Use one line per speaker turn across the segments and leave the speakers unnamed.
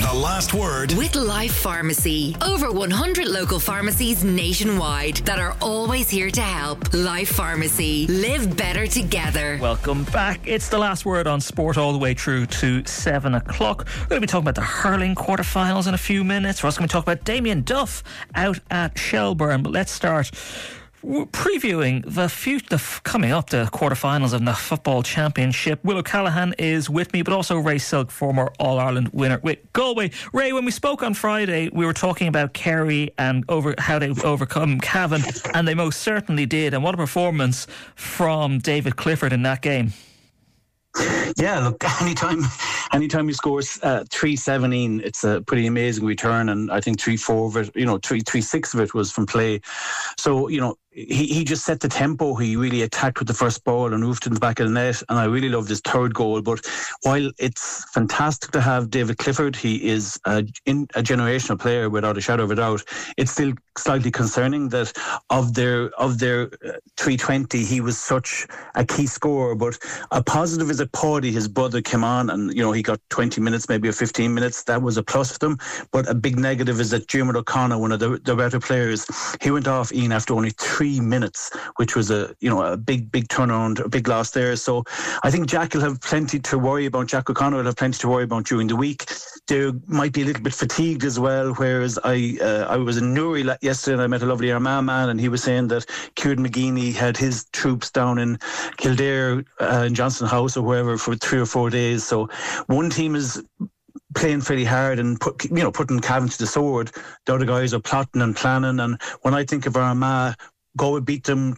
The Last Word
with Life Pharmacy. Over 100 local pharmacies nationwide that are always here to help. Life Pharmacy. Live better together.
Welcome back. It's The Last Word on Sport all the way through to 7 o'clock. We're going to be talking about the hurling quarterfinals in a few minutes. We're also going to talk about Damien Duff out at Shelbourne. But let's start previewing the coming up, the quarterfinals of the Football Championship. Will O'Callaghan is with me, but also Ray Silk, former All-Ireland winner with Galway. Ray, when we spoke on Friday, we were talking about Kerry and how they overcome Cavan, and they most certainly did. And what a performance from David Clifford in that game.
Yeah, look, anytime he scores 3-17, it's a pretty amazing return, and I think 3-4 of it, 3-6 of it was from play. So, he just set the tempo. He really attacked with the first ball and moved to the back of the net, and I really loved his third goal. But while it's fantastic to have David Clifford, he is a generational player without a shadow of a doubt. It's still slightly concerning that of their 320, he was such a key scorer. But a positive is that Paddy, his brother, came on and he got 20 minutes, maybe 15 minutes. That was a plus for them. But a big negative is that Diarmuid O'Connor, one of the better players, he went off, Ian, after only 3 minutes, which was a big turnaround, a big loss there. So I think Jack O'Connor will have plenty to worry about during the week. They might be a little bit fatigued as well, whereas I was in Newry yesterday and I met a lovely Armagh man, and he was saying that Kieran McGeeney had his troops down in Kildare in Johnson House or wherever for 3 or 4 days. So one team is playing fairly hard and putting Cavan to the sword. The other guys are plotting and planning, and when I think of Armagh, Galway beat them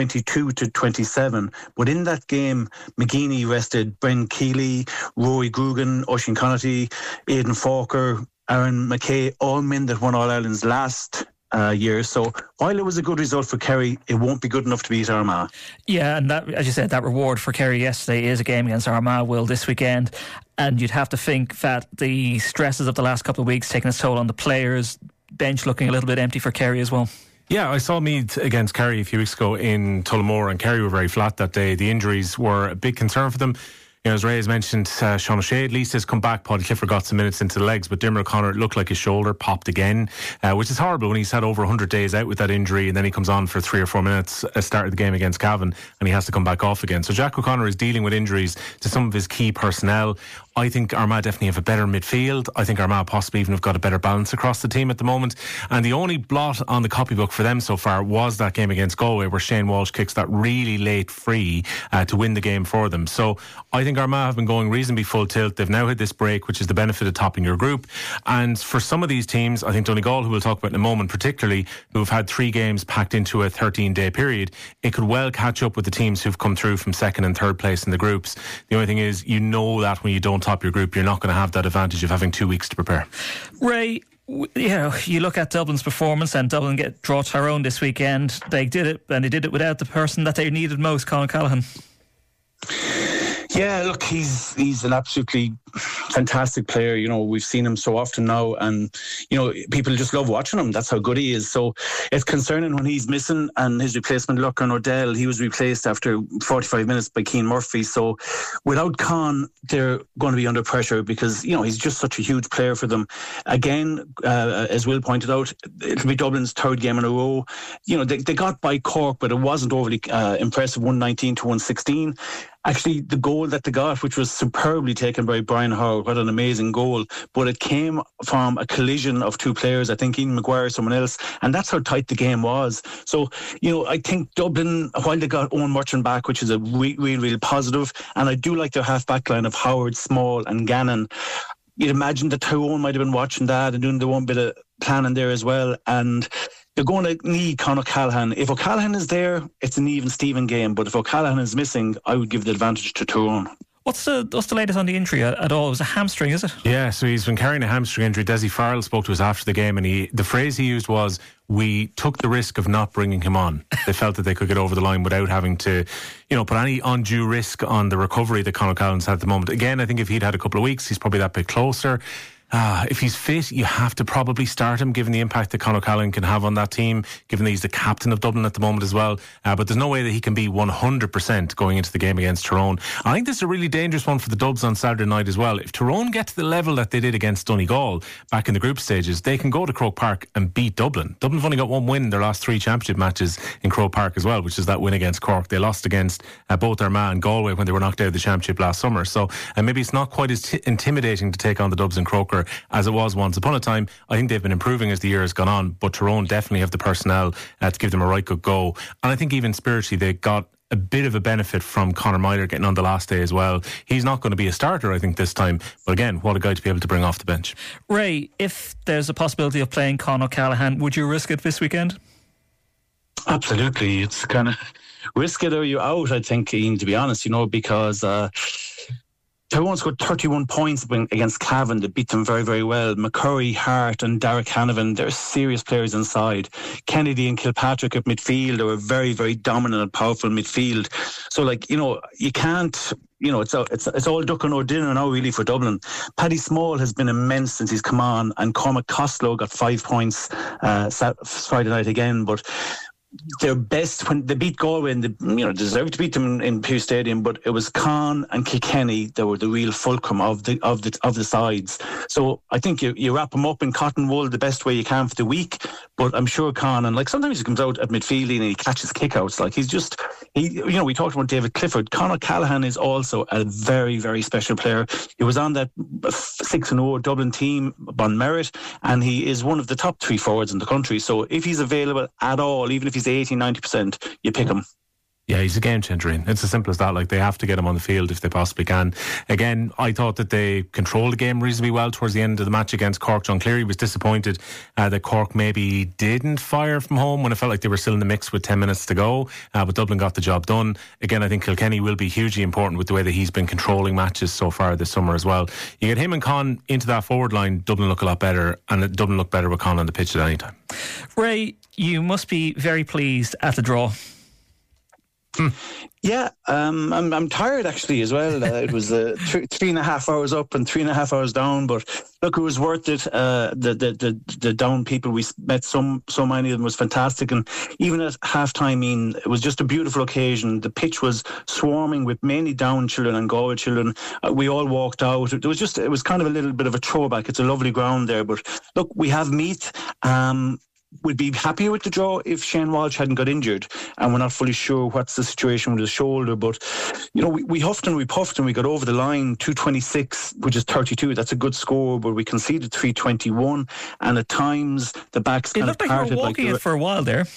222-27. But in that game, McGeeney rested Bren Keeley, Rory Grugan, Oisin Connaughty, Aidan Falker, Aaron McKay, all men that won All Ireland's last year. So while it was a good result for Kerry, it won't be good enough to beat Armagh. Yeah, and that, as you said, that reward for Kerry yesterday is a game against Armagh, Will, this weekend. And you'd have to think that the stresses of the last couple of weeks taking its toll on the players, bench looking a little bit empty for Kerry as well.
Yeah, I saw Meath against Kerry a few weeks ago in Tullamore, and Kerry were very flat that day. The injuries were a big concern for them. As Ray has mentioned, Sean O'Shea at least has come back. Paddy Clifford got some minutes into the legs, but Diarmuid O'Connor looked like his shoulder popped again, which is horrible when he's had over 100 days out with that injury, and then he comes on for 3 or 4 minutes at the start of the game against Cavan, and he has to come back off again. So Jack O'Connor is dealing with injuries to some of his key personnel. I think Armagh definitely have a better midfield. I think Armagh possibly even have got a better balance across the team at the moment. And the only blot on the copybook for them so far was that game against Galway, where Shane Walsh kicks that really late free to win the game for them. So I think Armagh have been going reasonably full tilt. They've now had this break, which is the benefit of topping your group. And for some of these teams, I think Donegal, who we'll talk about in a moment, particularly, who have had 3 games packed into a 13-day period, it could well catch up with the teams who've come through from 2nd and 3rd place in the groups. The only thing is, that when you don't top your group, you're not going to have that advantage of having 2 weeks to prepare.
Ray, you look at Dublin's performance, and Dublin draw Tyrone this weekend. They did it, and they did it without the person that they needed most, Colin Callaghan.
Yeah, look, he's an absolutely fantastic player. We've seen him so often now, and people just love watching him. That's how good he is. So it's concerning when he's missing, and his replacement, Lucan O'Dell, he was replaced after 45 minutes by Cian Murphy. So without Con, they're going to be under pressure because he's just such a huge player for them. Again, as Will pointed out, it'll be Dublin's 3rd game in a row. They got by Cork, but it wasn't overly impressive, 119-116. Actually, the goal that they got, which was superbly taken by Brian Howard, what an amazing goal. But it came from a collision of 2 players, I think Ian Maguire, someone else, and that's how tight the game was. So, I think Dublin, while they got Owen Murchan back, which is a real positive, and I do like their half-back line of Howard, Small and Gannon. You'd imagine that Tyrone might have been watching that and doing their own bit of planning there as well, and they're going to need Conor O'Callaghan. If O'Callaghan is there, it's an even Steven game. But if O'Callaghan is missing, I would give the advantage to Tyrone.
What's the latest on the injury at all? It was a hamstring, is it?
Yeah, so he's been carrying a hamstring injury. Desi Farrell spoke to us after the game, and the phrase he used was, "We took the risk of not bringing him on." They felt that they could get over the line without having to, put any undue risk on the recovery that Conor O'Callaghan's had at the moment. Again, I think if he'd had a couple of weeks, he's probably that bit closer. If he's fit, you have to probably start him, given the impact that Conor Callaghan can have on that team, given that he's the captain of Dublin at the moment as well. But there's no way that he can be 100% going into the game against Tyrone. I think this is a really dangerous one for the Dubs on Saturday night as well. If Tyrone get to the level that they did against Donegal back in the group stages, they can go to Croke Park and beat Dublin. Dublin have only got one win in their last 3 championship matches in Croke Park as well, which is that win against Cork. They lost against both Armagh and Galway when they were knocked out of the championship last summer. So maybe it's not quite as intimidating to take on the Dubs in Croker as it was once upon a time. I think they've been improving as the year has gone on, but Tyrone definitely have the personnel to give them a right good go. And I think even spiritually they got a bit of a benefit from Conor Myler getting on the last day as well. He's not going to be a starter, I think, this time. But again, what a guy to be able to bring off the bench.
Ray, if there's a possibility of playing Conor Callaghan, would you risk it this weekend?
Absolutely. It's kind of risk it or you out, I think, Ian, to be honest, because Tyrone scored 31 points against Cavan. They beat them very, very well. McCurry, Hart and Derek Hanavan, they're serious players inside. Kennedy and Kilpatrick at midfield are a very, very dominant and powerful midfield. So, you can't... it's all duck and no dinner now really for Dublin. Paddy Small has been immense since he's come on, and Cormac Costello got 5 points Friday night again, but their best when they beat Galway, and they deserved to beat them in Pearse Stadium, but it was Con and Kilkenny that were the real fulcrum of the sides. So I think you wrap them up in cotton wool the best way you can for the week. But I'm sure Con, and sometimes he comes out at midfield and he catches kickouts. We talked about David Clifford. Conor Callaghan is also a very, very special player. He was on that 6-0 Dublin team on merit, and he is one of the top 3 forwards in the country. So if he's available at all, even if he's 80-90%, you pick him.
Yeah, he's a game changer. It's as simple as that. They have to get him on the field if they possibly can. Again, I thought that they controlled the game reasonably well towards the end of the match against Cork. John Cleary was disappointed that Cork maybe didn't fire from home when it felt like they were still in the mix with 10 minutes to go. But Dublin got the job done. Again, I think Kilkenny will be hugely important with the way that he's been controlling matches so far this summer as well. You get him and Con into that forward line, Dublin look a lot better, and Dublin look better with Con on the pitch at any time.
Ray, you must be very pleased at the draw.
Yeah, I'm tired actually as well. It was 3.5 hours up and 3.5 hours down, but look, it was worth it. The down people we met, so many of them, was fantastic, and even at halftime, it was just a beautiful occasion. The pitch was swarming with mainly down children and Galway children. We all walked out. It was kind of a little bit of a throwback. It's a lovely ground there, but look, we have Meath. We'd be happier with the draw if Shane Walsh hadn't got injured, and we're not fully sure what's the situation with his shoulder. But we huffed and we puffed and we got over the line. 226, which is 32. That's a good score, but we conceded 321, and at times the backs kind of parted.
It looked like you were walking it for a while there.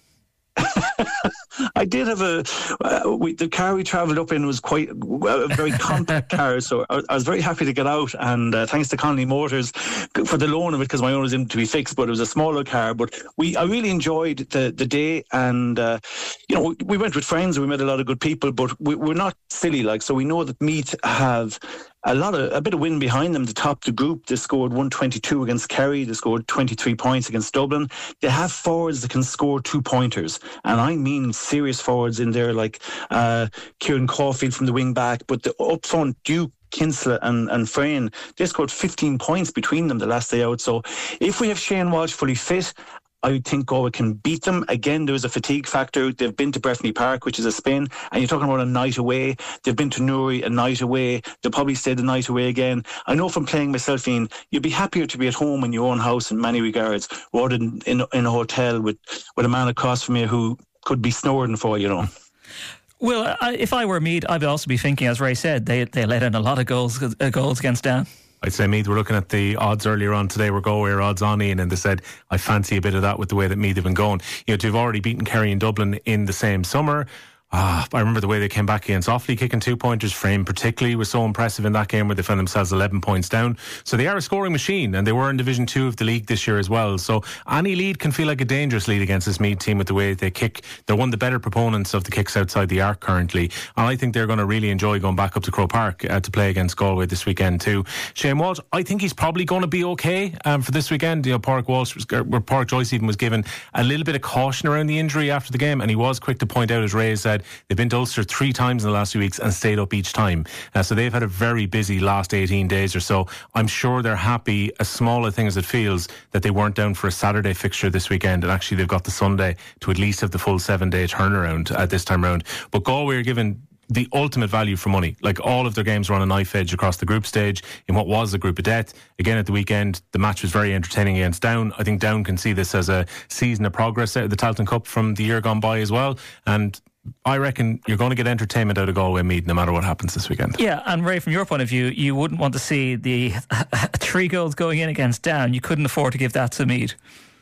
I did have the car we travelled up in was quite a very compact car, so I was very happy to get out, and thanks to Connolly Motors for the loan of it, because my own was in to be fixed, but it was a smaller car. But I really enjoyed the day, and we went with friends, we met a lot of good people, but we're not silly, so we know that Meath have a bit of wind behind them to top the group. They scored 122 against Kerry. They scored 23 points against Dublin. They have forwards that can score 2-pointers, and I mean serious forwards in there, like Kieran Caulfield from the wing back, but the up front, Duke, Kinsella and Frayne, they scored 15 points between them the last day out. So if we have Shane Walsh fully fit, I think Galway can beat them. Again, there was a fatigue factor. They've been to Breffni Park, which is a spin, and you're talking about a night away. They've been to Newry a night away. They'll probably stay the night away again. I know from playing myself, Ian, you'd be happier to be at home in your own house in many regards, rather than in a hotel with a man across from you who could be snoring for you.
Well, if I were Meath, I'd also be thinking, as Ray said, they let in a lot of goals against Down.
I'd say Meath were looking at the odds earlier on today. Were Galway odds on, Ian, and they said, I fancy a bit of that with the way that Meath have been going. To have already beaten Kerry and Dublin in the same summer. I remember the way they came back against Offaly, kicking 2-pointers. Frame particularly was so impressive in that game, where they found themselves 11 points down. So they are a scoring machine, and they were in Division 2 of the league this year as well. So any lead can feel like a dangerous lead against this Meath team with the way they kick. They're one of the better proponents of the kicks outside the arc currently, and I think they're going to really enjoy going back up to Croke Park to play against Galway this weekend too. Shane Walsh, I think he's probably going to be okay for this weekend. Pádraig Joyce even was given a little bit of caution around the injury after the game, and he was quick to point out, as Ray said, said they've been to Ulster 3 times in the last few weeks and stayed up each time. So they've had a very busy last 18 days or so. I'm sure they're happy, as small a thing as it feels, that they weren't down for a Saturday fixture this weekend, and actually they've got the Sunday to at least have the full 7-day turnaround at this time round. But Galway are given the ultimate value for money. Like, all of their games were on a knife edge across the group stage in what was a group of death. Again, at the weekend, the match was very entertaining against Down. I think Down can see this as a season of progress out of the Tailteann Cup from the year gone by as well. And I reckon you're going to get entertainment out of Galway Meath no matter what happens this weekend.
Yeah, and Ray, from your point of view, you wouldn't want to see the 3 goals going in against Down. You couldn't afford to give that to Meath.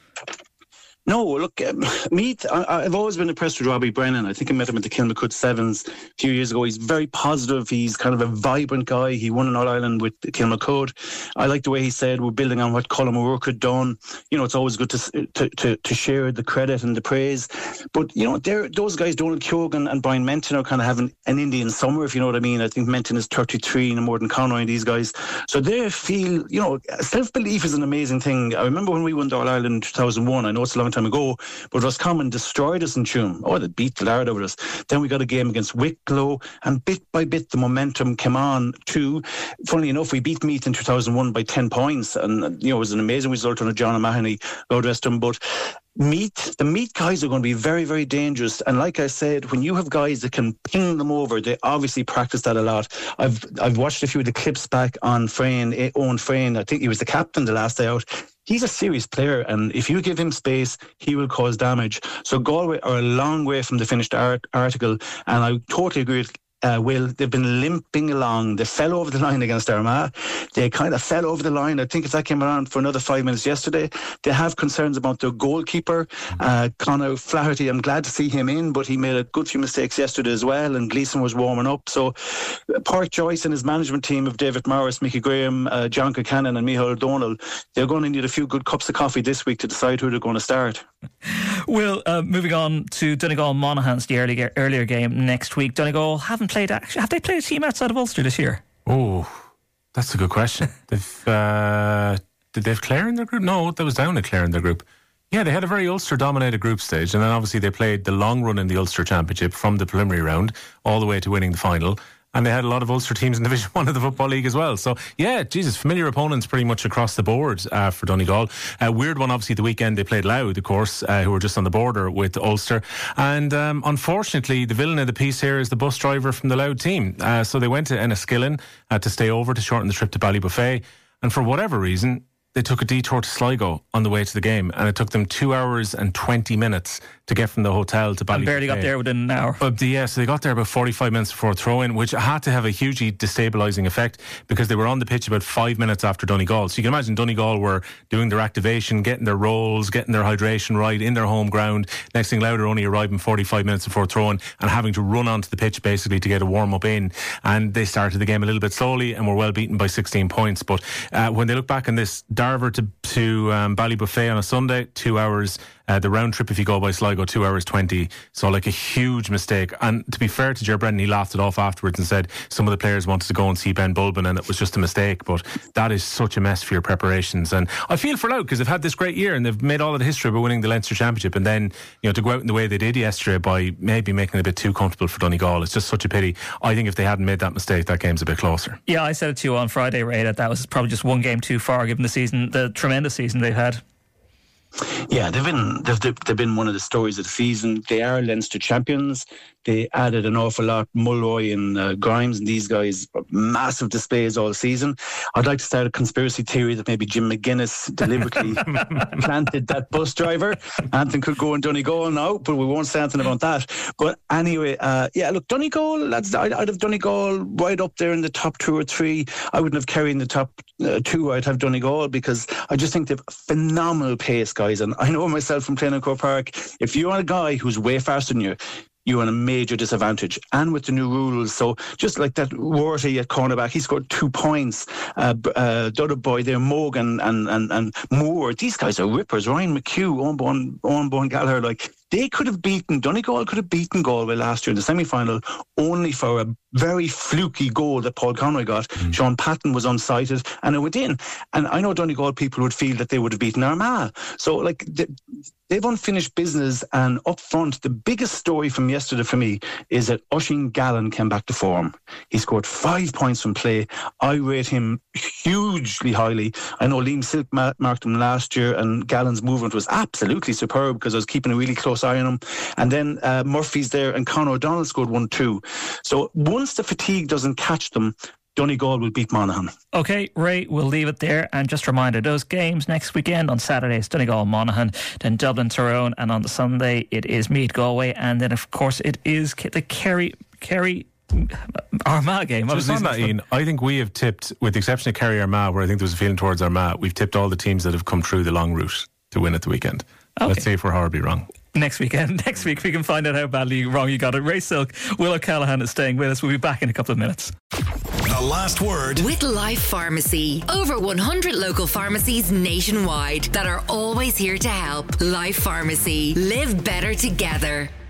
No, look, Meath, I've always been impressed with Robbie Brennan. I think I met him at the Kilmacud Sevens a few years ago. He's very positive. He's kind of a vibrant guy. He won an All-Ireland with Kilmacud. I like the way he said we're building on what Colin O'Rourke had done. You know, it's always good to share the credit and the praise. But, you know, those guys, Donald Keoghan and Brian Menton, are kind of having an Indian summer, if you know what I mean. I think Menton is 33 and more than Conroy and these guys. So they feel, you know, self-belief is an amazing thing. I remember when we won the All-Ireland in 2001, I know it's a long time ago, but Roscommon destroyed us in Tuam. Oh, they beat the lard out of us. Then we got a game against Wicklow, and bit by bit the momentum came on too. Funnily enough, we beat Meath in 2001 by 10 points, and you know, it was an amazing result on a John O'Mahony, Lord rest him. But the Meath guys are going to be very, very dangerous. And like I said, when you have guys that can ping them over, they obviously practice that a lot. I've watched a few of the clips back on Frayne, Owen Frayne. I think he was the captain the last day out. He's a serious player, and if you give him space, he will cause damage. So Galway are a long way from the finished article, and I totally agree with Will. They've been limping along. They fell over the line against Armagh. They kind of fell over the line. I think if that came around for another 5 minutes yesterday, they have concerns about their goalkeeper, Conor Flaherty. I'm glad to see him in, but he made a good few mistakes yesterday as well, and Gleeson was warming up. So Páirc Joyce and his management team of David Morris, Mickey Graham, John Concannon and Micheál O'Donnell, they're going to need a few good cups of coffee this week to decide who they're going to start.
Will, moving on to Donegal Monaghan's the earlier game next week. Donegal haven't played. Actually, have they played a team outside of Ulster this year?
Oh, that's a good question. Did they have Clare in their group? No, that was Down at Clare in their group. Yeah, they had a very Ulster-dominated group stage, and then obviously they played the long run in the Ulster Championship from the preliminary round all the way to winning the final. And they had a lot of Ulster teams in Division 1 of the Football League as well. So, yeah, Jesus, familiar opponents pretty much across the board for Donegal. Weird one, obviously, the weekend they played Louth, of course, who were just on the border with Ulster. And unfortunately, the villain of the piece here is the bus driver from the Louth team. So they went to Enniskillen to stay over to shorten the trip to Ballybuffet. And for whatever reason, they took a detour to Sligo on the way to the game, and it took them 2 hours and 20 minutes to get from the hotel to Ballybuffet. And
barely got there within an hour.
So they got there about 45 minutes before throw-in, which had to have a hugely destabilising effect because they were on the pitch about 5 minutes after Donegal. So you can imagine Donegal were doing their activation, getting their rolls, getting their hydration right in their home ground. Next thing, Louth only arriving 45 minutes before throw-in and having to run onto the pitch basically to get a warm-up in. And they started the game a little bit slowly and were well beaten by 16 points. But when they look back on this, Darver to Ballybuffet on a Sunday, 2 hours. The round trip, if you go by Sligo, 2 hours 20. So, like, a huge mistake. And to be fair to Ger Brennan, he laughed it off afterwards and said some of the players wanted to go and see Ben Bulbin and it was just a mistake. But that is such a mess for your preparations. And I feel for Louth because they've had this great year and they've made all of the history by winning the Leinster Championship. And then, you know, to go out in the way they did yesterday by maybe making it a bit too comfortable for Donegal, it's just such a pity. I think if they hadn't made that mistake, that game's a bit closer.
Yeah, I said it to you on Friday, Ray, that was probably just one game too far given the tremendous season they've had.
Yeah, they've been one of the stories of the season. They are Leinster champions. They added an awful lot. Mulroy and Grimes and these guys, massive displays all season. I'd like to start a conspiracy theory that maybe Jim McGuinness deliberately planted that bus driver. Anthony could go in Donegal now, but we won't say anything about that. But anyway, look, Donegal, I'd have Donegal right up there in the top 2 or 3. I wouldn't have Kerry in the top 2. I'd have Donegal because I just think they've phenomenal pace, guys. And I know myself from playing in Croke Park, if you're a guy who's way faster than you're in a major disadvantage. And with the new rules, so just like that Rorty at cornerback, he scored 2 points. The other boy there, Morgan and Moore, these guys are rippers. Ryan McHugh, Owen Bowen Gallagher, like They could have beaten, Donegal could have beaten Galway last year in the semi-final only for a very fluky goal that Paul Conroy got. Sean Patton was unsighted and it went in. And I know Donegal people would feel that they would have beaten Armagh. So, like, they've unfinished business, and up front, the biggest story from yesterday for me is that Oisín Gallen came back to form. He scored 5 points from play. I rate him hugely highly. I know Liam Silk marked him last year, and Gallen's movement was absolutely superb because I was keeping a really close eye on him. And then Murphy's there, and Conor O'Donnell scored 1-2. So once the fatigue doesn't catch them, Donegal will beat Monaghan. OK,
Ray, we'll leave it there. And just a reminder, those games next weekend on Saturday is Donegal, Monaghan, then Dublin, Tyrone, and on the Sunday it is Meath, Galway, and then of course it is the Kerry Armagh game.
Just on that, Ian, I think we have tipped, with the exception of Kerry Armagh, where I think there was a feeling towards Armagh, we've tipped all the teams that have come through the long route to win at the weekend. Okay. Let's see if we're horribly wrong.
Next week we can find out how badly wrong you got it. Ray Silk, Will O'Callaghan is staying with us. We'll be back in a couple of minutes.
The last word with Life Pharmacy. Over 100 local pharmacies nationwide that are always here to help. Life Pharmacy. Live better together.